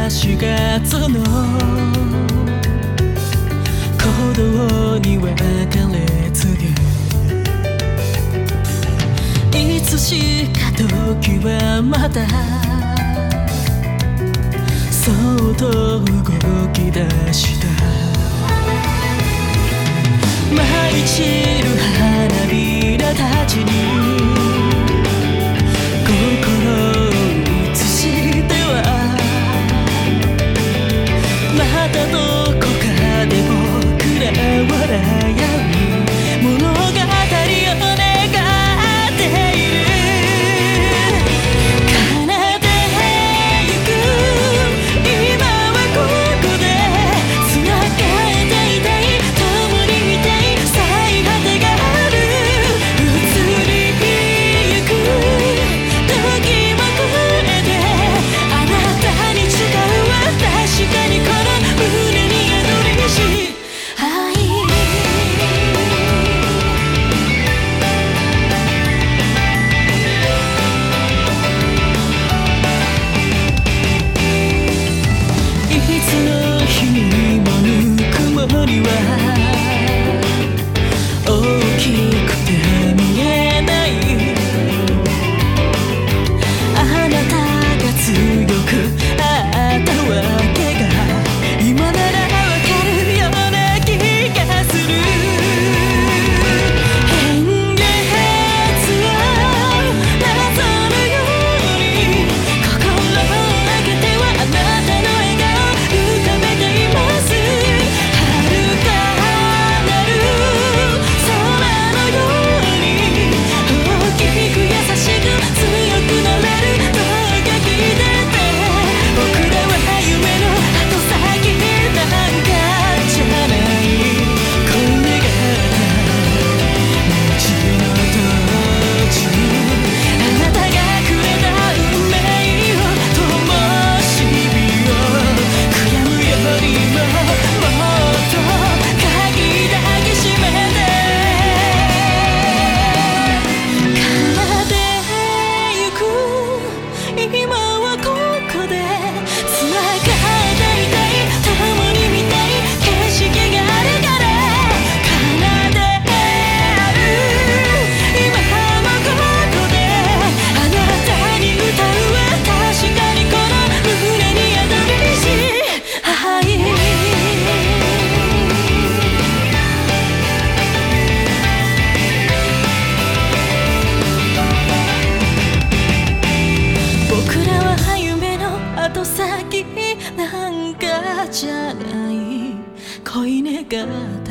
4月の鼓動に別れ告げ、いつしか時はまたそっと動き出した。舞い散る花びらたちに心を映しては、またどこかで僕ら笑い合う物語を願っている。奏でゆく今はここで繋がっていたい、共にいたい最果てがある。移りゆく時も超えてあなたに誓うわ。確かにこの胸に宿りし愛、いつの日にもぬくもりは大きくて見えない。あなたが強くあったわけが今ならわかるような気がする。変月は謎のように心を開けてはあなたの笑顔浮かべています。遥かなる空のように大きく優しく強くなれるのが聞いてて、僕らは夢の後先なんかじゃない。恋願った道の途中、あなたがくれた運命を灯火を悔やむよりももっと鍵抱きしめて、奏でゆく今はここで繋がっていたい、共に見たい景色があるから。奏である今もここであなたに歌うわ。確かにこの胸に宿りし愛、僕らは夢の後先なんかじゃない。恋願った